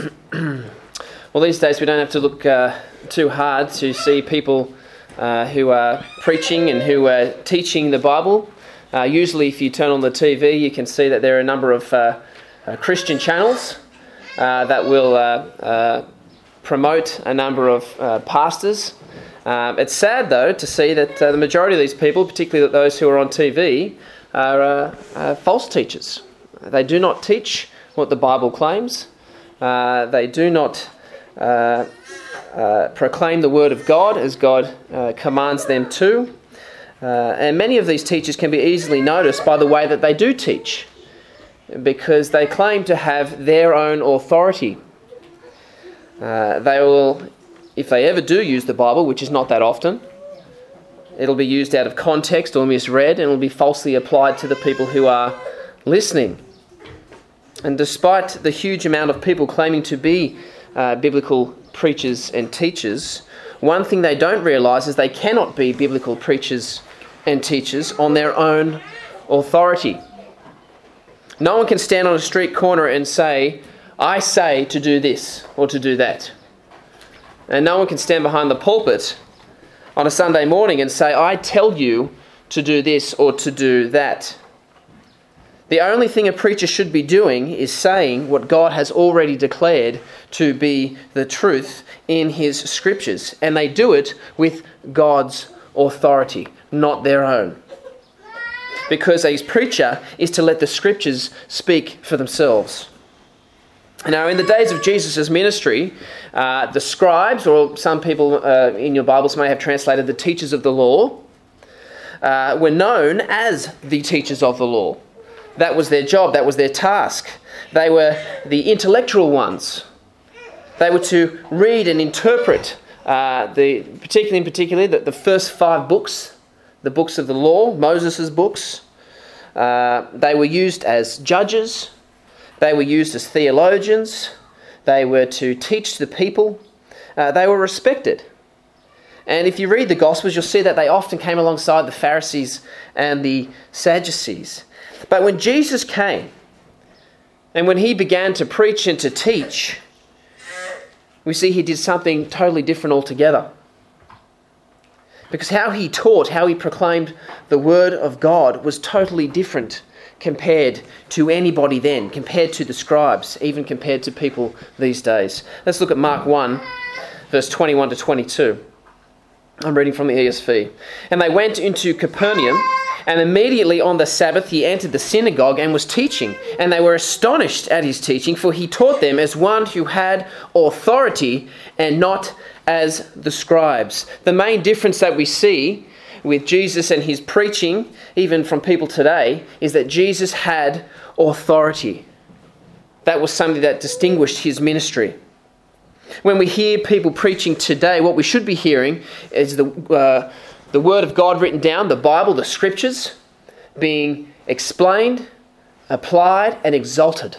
Well, these days we don't have to look too hard to see people who are preaching and who are teaching the Bible. Usually if you turn on the TV, you can see that there are a number of Christian channels that will promote a number of pastors. It's sad, though, to see that the majority of these people, particularly those who are on TV, are false teachers. They do not teach what the Bible claims. They do not proclaim the Word of God as God commands them to. And many of these teachers can be easily noticed by the way that they do teach, because they claim to have their own authority. They will, if they ever do use the Bible, which is not that often, it'll be used out of context or misread, and it'll be falsely applied to the people who are listening. And despite the huge amount of people claiming to be biblical preachers and teachers, one thing they don't realise is they cannot be biblical preachers and teachers on their own authority. No one can stand on a street corner and say, "I say to do this or to do that." And no one can stand behind the pulpit on a Sunday morning and say, "I tell you to do this or to do that." The only thing a preacher should be doing is saying what God has already declared to be the truth in His Scriptures. And they do it with God's authority, not their own. Because a preacher is to let the Scriptures speak for themselves. Now, in the days of Jesus' ministry, the scribes, or some people in your Bibles may have translated the teachers of the law, were known as the teachers of the law. That was their job, that was their task. They were the intellectual ones. They were to read and interpret, particularly the first 5 books, the books of the law, Moses' books. They were used as judges. They were used as theologians. They were to teach the people. They were respected. And if you read the Gospels, you'll see that they often came alongside the Pharisees and the Sadducees. But when Jesus came, and when He began to preach and to teach, we see He did something totally different altogether. Because how He taught, how He proclaimed the Word of God was totally different compared to anybody then, compared to the scribes, even compared to people these days. Let's look at Mark 1, verse 21 to 22. I'm reading from the ESV. "And they went into Capernaum, and immediately on the Sabbath He entered the synagogue and was teaching. And they were astonished at His teaching, for He taught them as one who had authority and not as the scribes." The main difference that we see with Jesus and His preaching, even from people today, is that Jesus had authority. That was something that distinguished His ministry. When we hear people preaching today, what we should be hearing is the Word of God written down, the Bible, the Scriptures, being explained, applied, and exalted.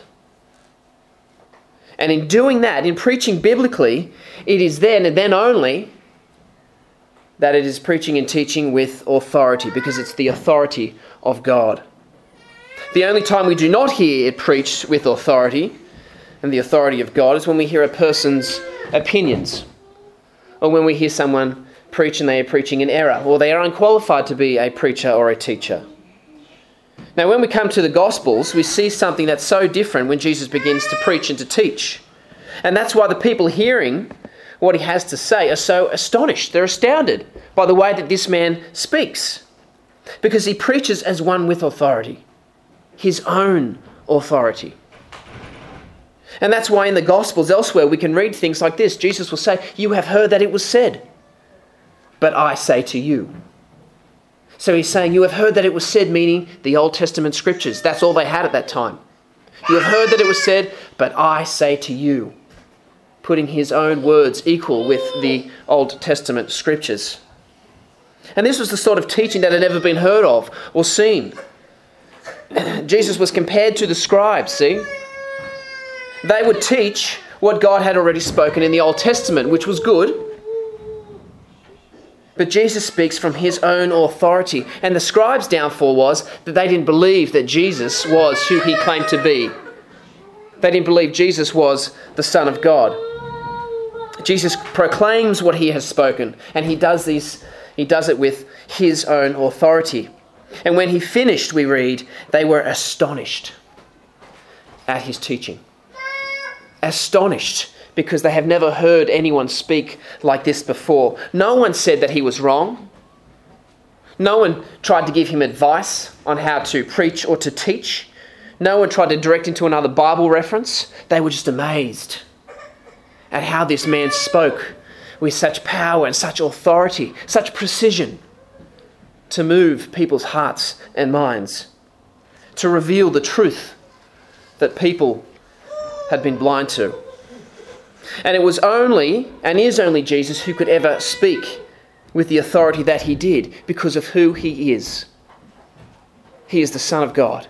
And in doing that, in preaching biblically, it is then and then only that it is preaching and teaching with authority, because it's the authority of God. The only time we do not hear it preached with authority and the authority of God is when we hear a person's opinions, or when we hear someone preach and they are preaching in error, or they are unqualified to be a preacher or a teacher. Now, when we come to the Gospels, we see something that's so different when Jesus begins to preach and to teach. And that's why the people hearing what He has to say are so astonished. They're astounded by the way that this man speaks, because He preaches as one with authority, His own authority. And that's why in the Gospels elsewhere we can read things like this. Jesus will say, "You have heard that it was said, but I say to you." So He's saying, you have heard that it was said, meaning the Old Testament Scriptures. That's all they had at that time. You have heard that it was said, but I say to you. Putting His own words equal with the Old Testament Scriptures. And this was the sort of teaching that had never been heard of or seen. Jesus was compared to the scribes, see? They would teach what God had already spoken in the Old Testament, which was good. But Jesus speaks from His own authority. And the scribes' downfall was that they didn't believe that Jesus was who He claimed to be. They didn't believe Jesus was the Son of God. Jesus proclaims what he has spoken, and he does it with his own authority. And when he finished, we read, they were astonished at his teaching. Astonished, because they have never heard anyone speak like this before. No one said that he was wrong. No one tried to give him advice on how to preach or to teach. No one tried to direct him to another Bible reference. They were just amazed at how this man spoke with such power and such authority, such precision, to move people's hearts and minds, to reveal the truth that people had been blind to. And it was only, and is only, Jesus who could ever speak with the authority that he did because of who he is. He is the Son of God.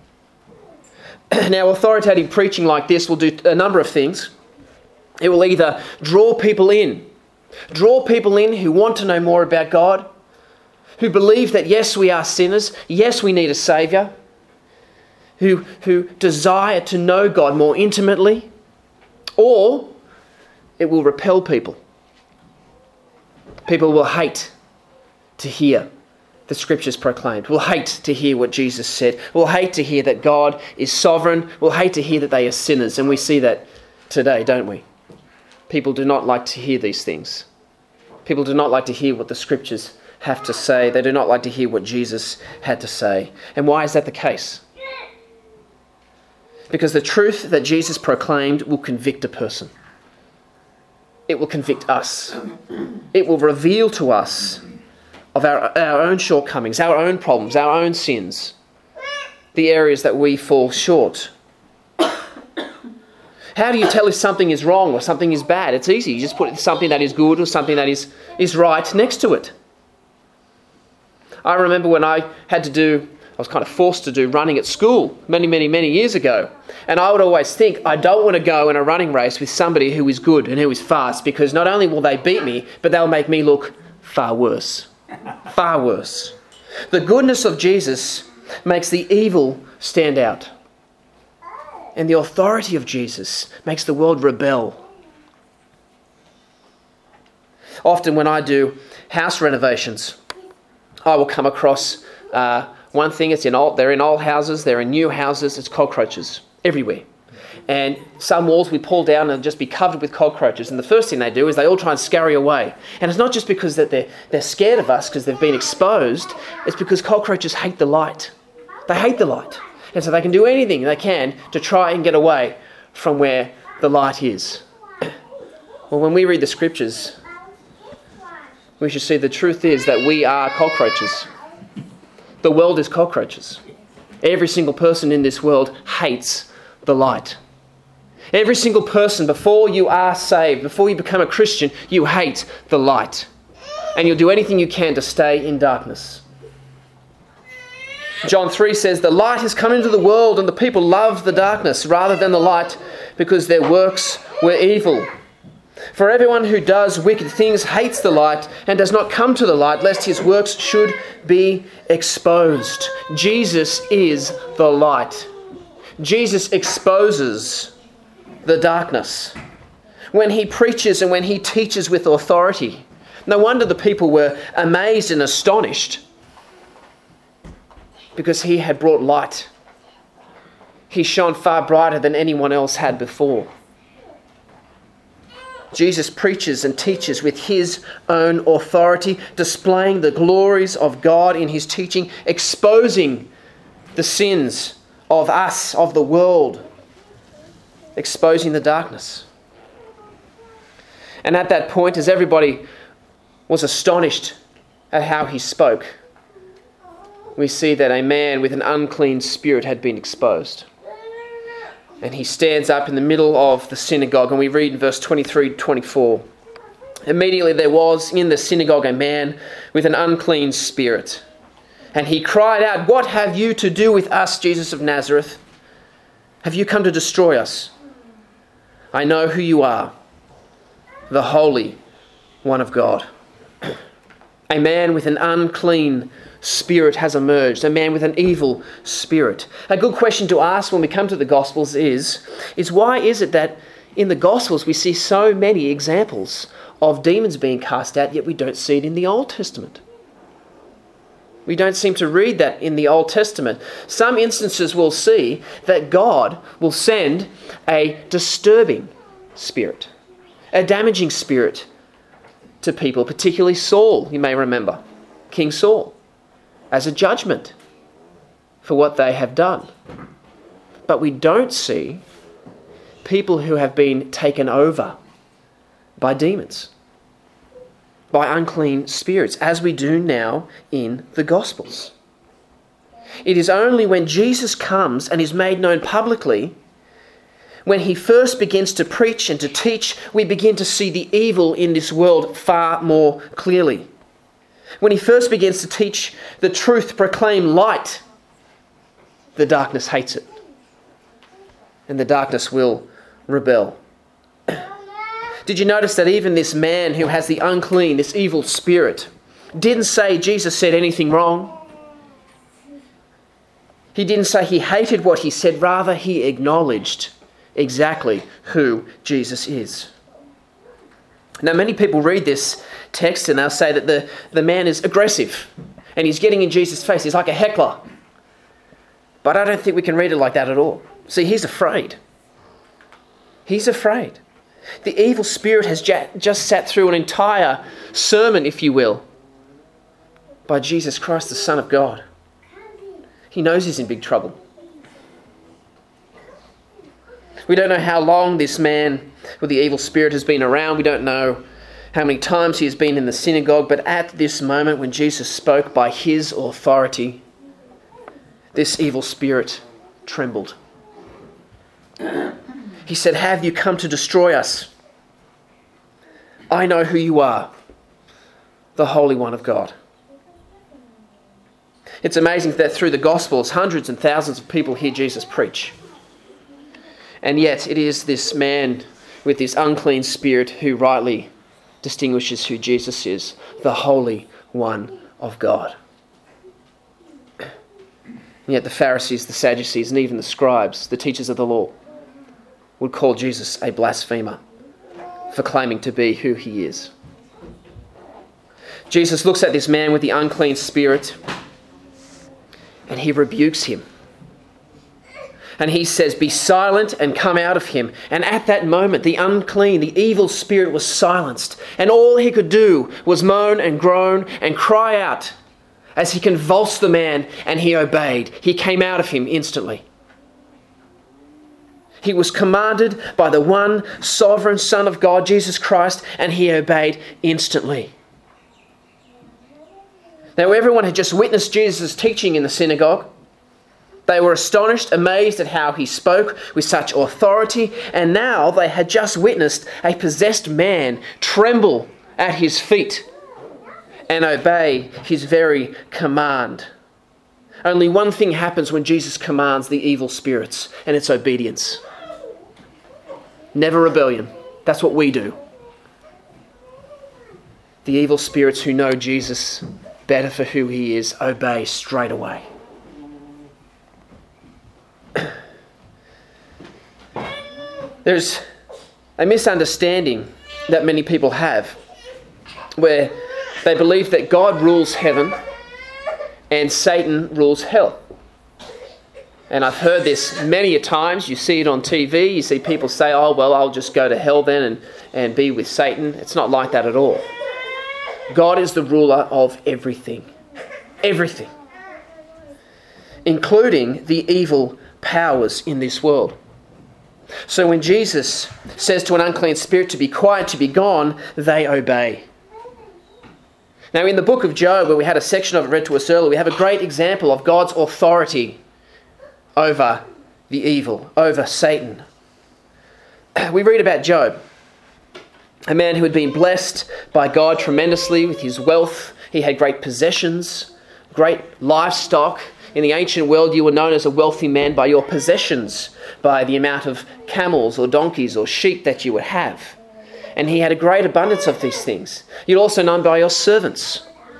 Now, authoritative preaching like this will do a number of things. It will either draw people in who want to know more about God, who believe that yes, we are sinners, yes, we need a Saviour, who desire to know God more intimately, or it will repel people. People will hate to hear the Scriptures proclaimed, will hate to hear what Jesus said, will hate to hear that God is sovereign, will hate to hear that they are sinners. And we see that today, don't we? People do not like to hear these things. People do not like to hear what the Scriptures have to say. They do not like to hear what Jesus had to say. And why is that the case? Because the truth that Jesus proclaimed will convict a person. It will convict us. It will reveal to us of our own shortcomings, our own problems, our own sins, the areas that we fall short. How do you tell if something is wrong or something is bad? It's easy. You just put something that is good or something that is right next to it. I remember when I was kind of forced to do running at school many years ago. And I would always think, I don't want to go in a running race with somebody who is good and who is fast, because not only will they beat me, but they'll make me look far worse. Far worse. The goodness of Jesus makes the evil stand out. And the authority of Jesus makes the world rebel. Often when I do house renovations, I will come across one thing. They're in old houses, they're in new houses. It's cockroaches everywhere. And some walls we pull down and just be covered with cockroaches. And the first thing they do is they all try and scurry away. And it's not just because that they're scared of us because they've been exposed. It's because cockroaches hate the light. They hate the light. And so they can do anything they can to try and get away from where the light is. Well, when we read the Scriptures, we should see the truth is that we are cockroaches. The world is cockroaches. Every single person in this world hates the light. Every single person, before you are saved, before you become a Christian, you hate the light. And you'll do anything you can to stay in darkness. John 3 says, the light has come into the world and the people love the darkness rather than the light because their works were evil. For everyone who does wicked things hates the light and does not come to the light, lest his works should be exposed. Jesus is the light. Jesus exposes the darkness when he preaches and when he teaches with authority. No wonder the people were amazed and astonished, because he had brought light. He shone far brighter than anyone else had before. Jesus preaches and teaches with his own authority, displaying the glories of God in his teaching, exposing the sins of us, of the world, exposing the darkness. And at that point, as everybody was astonished at how he spoke, we see that a man with an unclean spirit had been exposed. And he stands up in the middle of the synagogue, and we read in verse 23-24. Immediately there was in the synagogue a man with an unclean spirit. And he cried out, "What have you to do with us, Jesus of Nazareth? Have you come to destroy us? I know who you are, the Holy One of God." A man with an unclean spirit has emerged, a man with an evil spirit. A good question to ask when we come to the Gospels is why is it that in the Gospels we see so many examples of demons being cast out, yet we don't see it in the Old Testament? We don't seem to read that in the Old Testament. Some instances we'll see that God will send a disturbing spirit, a damaging spirit to people, particularly Saul, you may remember, King Saul, as a judgment for what they have done. But we don't see people who have been taken over by demons, by unclean spirits, as we do now in the Gospels. It is only when Jesus comes and is made known publicly, when he first begins to preach and to teach, we begin to see the evil in this world far more clearly. When he first begins to teach the truth, proclaim light, the darkness hates it, and the darkness will rebel. Did you notice that even this man who has the unclean, this evil spirit, didn't say Jesus said anything wrong? He didn't say he hated what he said, rather he acknowledged exactly who Jesus is. Now, many people read this text and they'll say that the man is aggressive and he's getting in Jesus' face. He's like a heckler. But I don't think we can read it like that at all. See, he's afraid. He's afraid. The evil spirit has just sat through an entire sermon, if you will, by Jesus Christ, the Son of God. He knows he's in big trouble. We don't know how long this man with the evil spirit has been around. We don't know how many times he has been in the synagogue. But at this moment when Jesus spoke by his authority, this evil spirit trembled. He said, "Have you come to destroy us? I know who you are, the Holy One of God." It's amazing that through the Gospels, hundreds and thousands of people hear Jesus preach. And yet it is this man with this unclean spirit who rightly distinguishes who Jesus is, the Holy One of God. And yet the Pharisees, the Sadducees, and even the scribes, the teachers of the law, would call Jesus a blasphemer for claiming to be who he is. Jesus looks at this man with the unclean spirit and he rebukes him. And he says, "Be silent and come out of him." And at that moment, the unclean, the evil spirit was silenced. And all he could do was moan and groan and cry out as he convulsed the man, and he obeyed. He came out of him instantly. He was commanded by the one sovereign Son of God, Jesus Christ, and he obeyed instantly. Now, everyone had just witnessed Jesus' teaching in the synagogue. They were astonished, amazed at how he spoke with such authority, and now they had just witnessed a possessed man tremble at his feet and obey his very command. Only one thing happens when Jesus commands the evil spirits, and it's obedience. Never rebellion. That's what we do. The evil spirits who know Jesus better for who he is obey straight away. There's a misunderstanding that many people have where they believe that God rules heaven and Satan rules hell. And I've heard this many a times. You see it on TV. You see people say, "Oh, well, I'll just go to hell then and be with Satan." It's not like that at all. God is the ruler of everything. Everything. Including the evil powers in this world. So when Jesus says to an unclean spirit to be quiet, to be gone, they obey. Now in the book of Job, where we had a section of it read to us earlier, we have a great example of God's authority over the evil, over Satan. We read about Job, a man who had been blessed by God tremendously with his wealth. He had great possessions, great livestock. In the ancient world, you were known as a wealthy man by your possessions, by the amount of camels or donkeys or sheep that you would have. And he had a great abundance of these things. You're also known by your servants.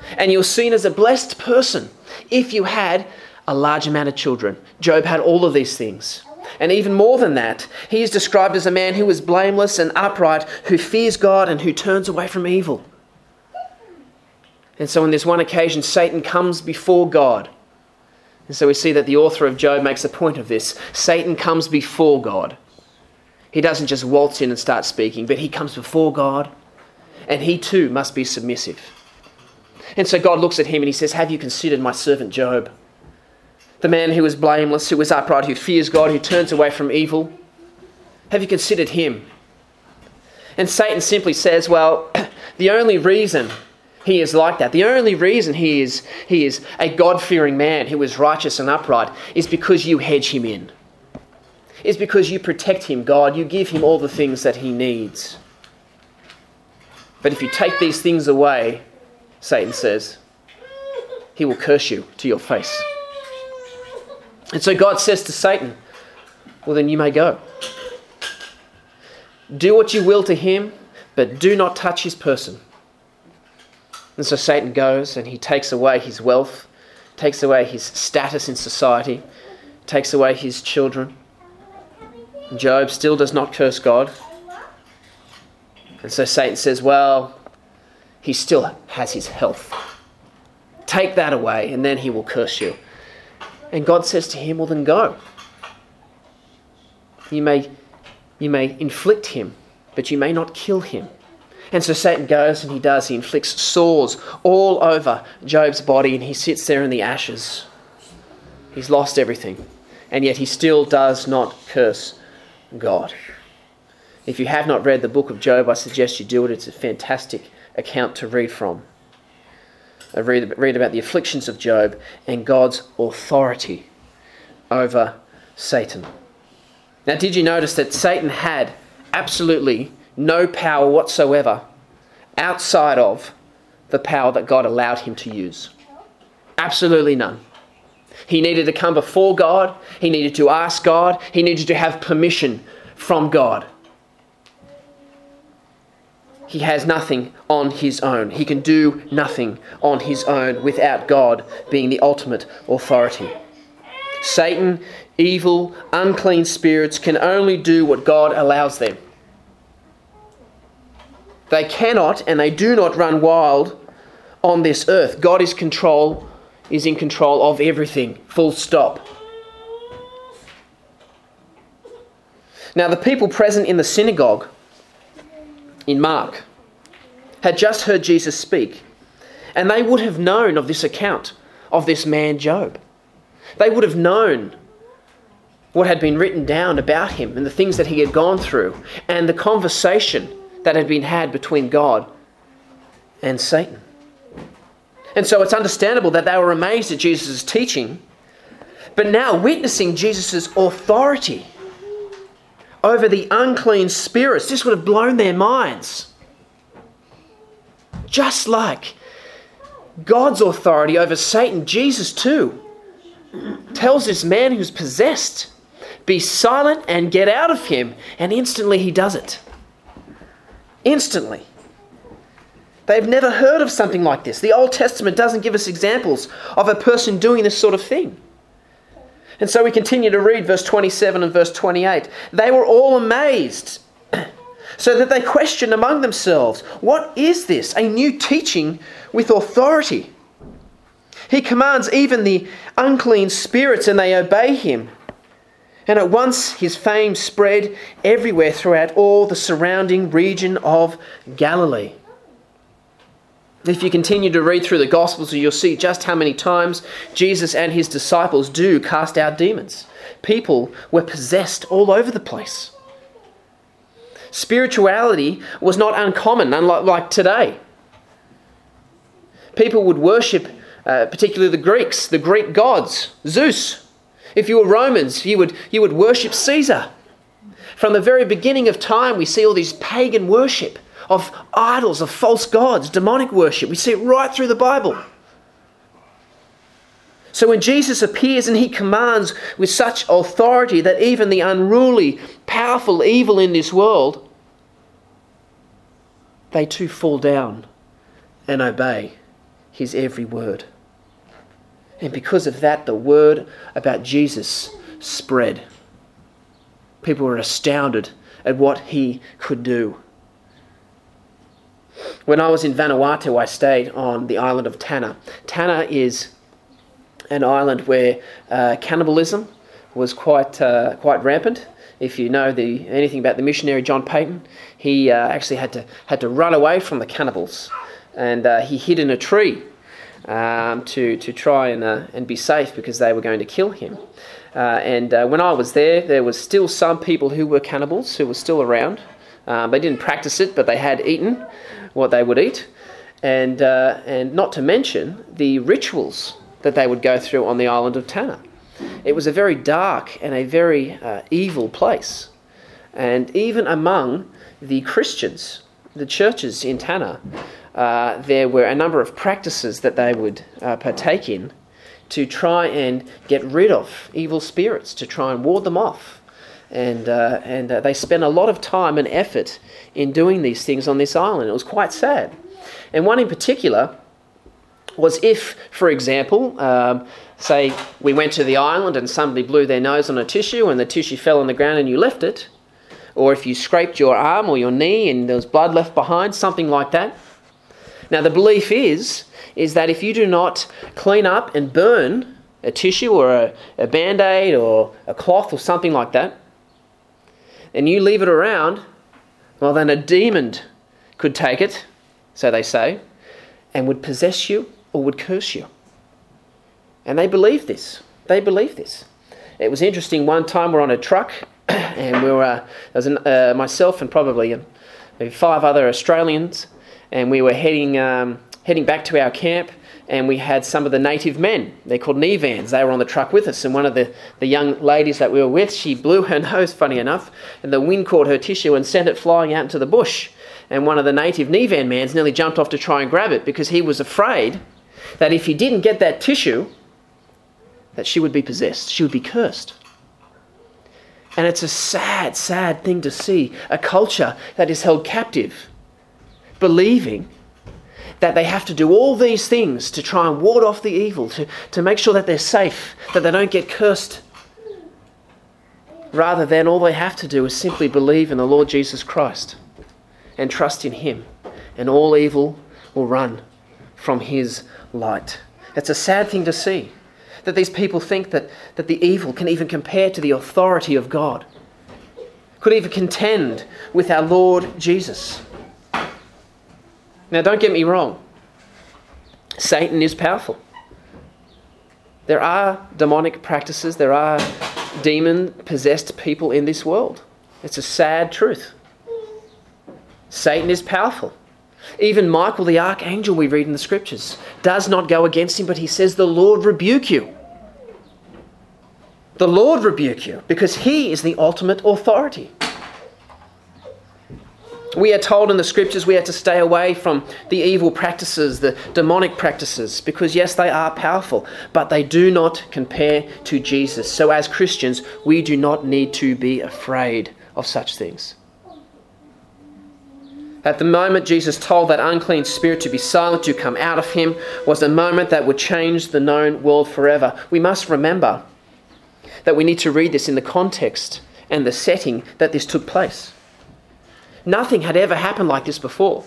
And you're seen as a blessed person if you had a large amount of children. Job had all of these things. And even more than that, he is described as a man who is blameless and upright, who fears God and who turns away from evil. And so on this one occasion, Satan comes before God. And so we see that the author of Job makes a point of this. Satan comes before God. He doesn't just waltz in and start speaking, but he comes before God, and he too must be submissive. And so God looks at him and he says, have you considered my servant Job? The man who is blameless, who is upright, who fears God, who turns away from evil. Have you considered him? And Satan simply says, well, the only reason he is like that, the only reason he is a God-fearing man who is righteous and upright is because you hedge him in. Is because you protect him, God. You give him all the things that he needs. But if you take these things away, Satan says, he will curse you to your face. And so God says to Satan, well, then you may go. Do what you will to him, but do not touch his person. And so Satan goes and he takes away his wealth, takes away his status in society, takes away his children. Job still does not curse God. And so Satan says, well, he still has his health. Take that away and then he will curse you. And God says to him, well then go. You may inflict him, but you may not kill him. And so Satan goes and he inflicts sores all over Job's body, and he sits there in the ashes. He's lost everything. And yet he still does not curse God. If you have not read the book of Job, I suggest you do it. It's a fantastic account to read from. Read about the afflictions of Job and God's authority over Satan. Now, did you notice that Satan had absolutely no power whatsoever outside of the power that God allowed him to use? Absolutely none. He needed to come before God. He needed to ask God. He needed to have permission from God. He has nothing on his own. He can do nothing on his own without God being the ultimate authority. Satan, evil, unclean spirits can only do what God allows them. They cannot and they do not run wild on this earth. God is in control of everything. Full stop. Now, the people present in the synagogue in Mark had just heard Jesus speak, and they would have known of this account of this man Job. They would have known what had been written down about him and the things that he had gone through and the conversation that had been had between God and Satan. And so it's understandable that they were amazed at Jesus' teaching, but now witnessing Jesus' authority over the unclean spirits, this would have blown their minds. Just like God's authority over Satan, Jesus too tells this man who's possessed, be silent and get out of him. And instantly he does it. Instantly. They've never heard of something like this. The Old Testament doesn't give us examples of a person doing this sort of thing. And so we continue to read verse 27 and verse 28. They were all amazed, so that they questioned among themselves, what is this? A new teaching with authority. He commands even the unclean spirits and they obey him. And at once his fame spread everywhere throughout all the surrounding region of Galilee. If you continue to read through the Gospels, you'll see just how many times Jesus and his disciples do cast out demons. People were possessed all over the place. Spirituality was not uncommon, unlike today. People would worship, particularly the Greeks, the Greek gods, Zeus. If you were Romans, you would worship Caesar. From the very beginning of time, we see all these pagan worship of idols, of false gods, demonic worship. We see it right through the Bible. So when Jesus appears and he commands with such authority that even the unruly, powerful evil in this world, they too fall down and obey his every word. And because of that, the word about Jesus spread. People were astounded at what he could do. When I was in Vanuatu, I stayed on the island of Tanna. Tanna is an island where cannibalism was quite rampant. If you know anything about the missionary John Payton, he actually had to run away from the cannibals, and he hid in a tree to try and be safe because they were going to kill him. When I was there was still some people who were cannibals who were still around. They didn't practice it, but they had eaten what they would eat, and not to mention the rituals that they would go through on the island of Tanna. It was a very dark and a very evil place. And even among the Christians, the churches in Tanna, there were a number of practices that they would partake in to try and get rid of evil spirits, to try and ward them off. And they spent a lot of time and effort in doing these things on this island. It was quite sad. And one in particular was if, for example, say we went to the island and somebody blew their nose on a tissue and the tissue fell on the ground and you left it, or if you scraped your arm or your knee and there was blood left behind, something like that. Now the belief is that if you do not clean up and burn a tissue or a Band-Aid or a cloth or something like that, and you leave it around, well then a demon could take it, so they say, and would possess you or would curse you. And they believe this. They believe this. It was interesting, one time we're on a truck, and there was myself and probably maybe 5 other Australians, and we were heading back to our camp, and we had some of the native men. They're called Nevans. They were on the truck with us, and one of the young ladies that we were with, she blew her nose, funny enough, and the wind caught her tissue and sent it flying out into the bush. And one of the native Nevan mans nearly jumped off to try and grab it because he was afraid that if he didn't get that tissue, that she would be possessed, she would be cursed. And it's a sad, sad thing to see a culture that is held captive, believing that they have to do all these things to try and ward off the evil, to make sure that they're safe, that they don't get cursed, rather than all they have to do is simply believe in the Lord Jesus Christ and trust in him, and all evil will run from his light. It's a sad thing to see, that these people think that the evil can even compare to the authority of God, could even contend with our Lord Jesus. Now, don't get me wrong. Satan is powerful. There are demonic practices. There are demon-possessed people in this world. It's a sad truth. Satan is powerful. Even Michael the archangel, we read in the scriptures, does not go against him, but he says, "The Lord rebuke you." The Lord rebuke you, because he is the ultimate authority. We are told in the scriptures we are to stay away from the evil practices, the demonic practices, because yes, they are powerful, but they do not compare to Jesus. So as Christians, we do not need to be afraid of such things. At the moment Jesus told that unclean spirit to be silent, to come out of him, was a moment that would change the known world forever. We must remember that we need to read this in the context and the setting that this took place. Nothing had ever happened like this before.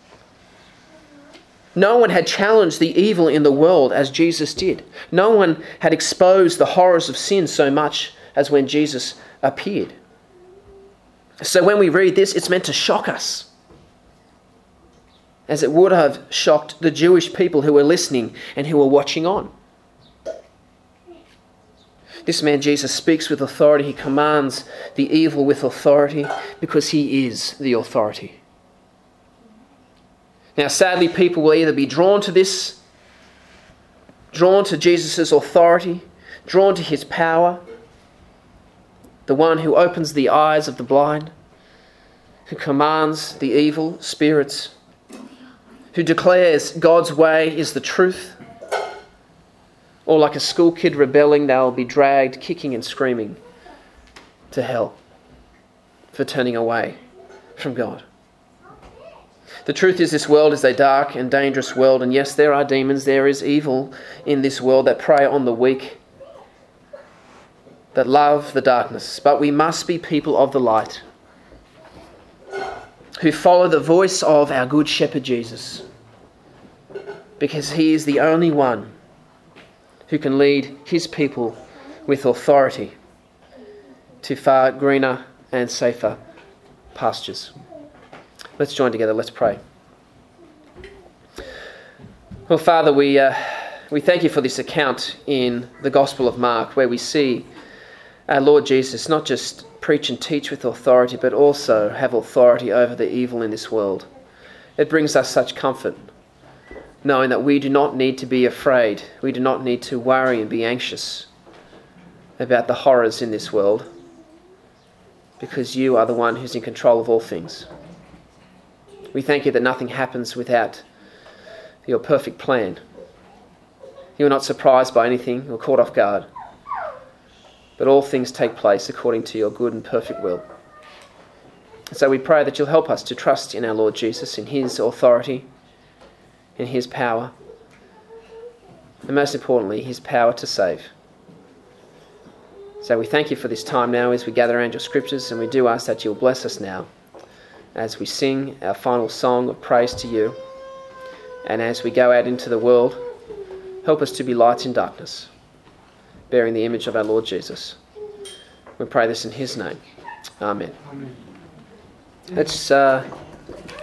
No one had challenged the evil in the world as Jesus did. No one had exposed the horrors of sin so much as when Jesus appeared. So when we read this, it's meant to shock us, as it would have shocked the Jewish people who were listening and who were watching on. This man Jesus speaks with authority. He commands the evil with authority because he is the authority. Now, sadly, people will either be drawn to this, drawn to Jesus' authority, drawn to his power, the one who opens the eyes of the blind, who commands the evil spirits, who declares God's way is the truth, or like a school kid rebelling, they'll be dragged kicking and screaming to hell for turning away from God. The truth is, this world is a dark and dangerous world, and yes, there are demons, there is evil in this world that prey on the weak, that love the darkness. But we must be people of the light, who follow the voice of our good shepherd Jesus, because he is the only one who can lead his people with authority to far greener and safer pastures. Let's join together. Let's pray. Well, Father, we thank you for this account in the Gospel of Mark, where we see our Lord Jesus not just preach and teach with authority, but also have authority over the evil in this world. It brings us such comfort, knowing that we do not need to be afraid. We do not need to worry and be anxious about the horrors in this world, because you are the one who's in control of all things. We thank you that nothing happens without your perfect plan. You are not surprised by anything or caught off guard, but all things take place according to your good and perfect will. So we pray that you'll help us to trust in our Lord Jesus, in his authority, in his power, and most importantly, his power to save. So we thank you for this time now as we gather around your scriptures, and we do ask that you'll bless us now as we sing our final song of praise to you, and as we go out into the world, help us to be lights in darkness, bearing the image of our Lord Jesus. We pray this in his name. Amen. Let's